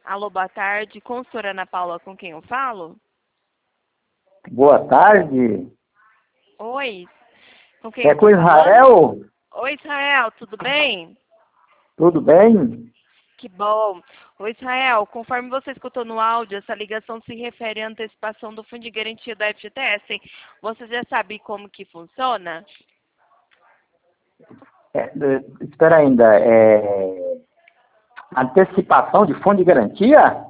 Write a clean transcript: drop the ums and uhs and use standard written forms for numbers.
Alô, boa tarde. Consultora Ana Paula, com quem eu falo? Boa tarde. Oi. Com quem É eu tô com falando? Israel? Oi, Israel, tudo bem? Tudo bem? Que bom. Oi, Israel, conforme você escutou no áudio, essa ligação se refere à antecipação do Fundo de Garantia da FGTS, hein? Você já sabe como que funciona? Espera ainda. Antecipação de fundo de garantia?